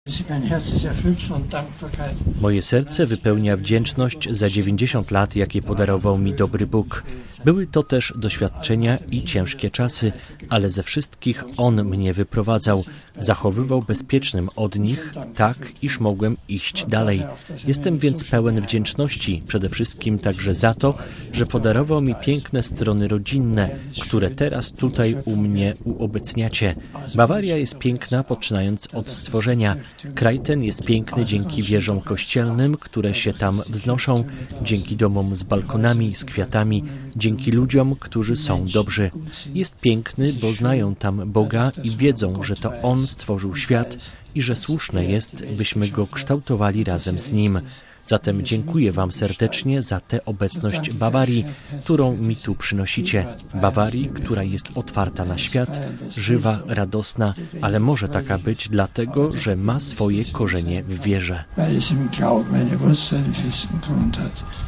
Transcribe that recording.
Moje serce wypełnia wdzięczność za 90 lat, jakie podarował mi dobry Bóg. Były to też doświadczenia i ciężkie czasy, ale ze wszystkich On mnie wyprowadzał. Zachowywał bezpiecznym od nich, tak iż mogłem iść dalej. Jestem więc pełen wdzięczności, przede wszystkim także za to, że podarował mi piękne strony rodzinne, które teraz tutaj u mnie uobecniacie. Bawaria jest piękna, poczynając od stworzenia. Kraj ten jest piękny dzięki wieżom kościelnym, które się tam wznoszą, dzięki domom z balkonami, z kwiatami, dzięki ludziom, którzy są dobrzy. Jest piękny, bo znają tam Boga i wiedzą, że to On stworzył świat i że słuszne jest, byśmy Go kształtowali razem z Nim. Zatem dziękuję Wam serdecznie za tę obecność Bawarii, którą mi tu przynosicie. Bawarii, która jest otwarta na świat, żywa, radosna, ale może taka być dlatego, że ma swoje korzenie w wierze.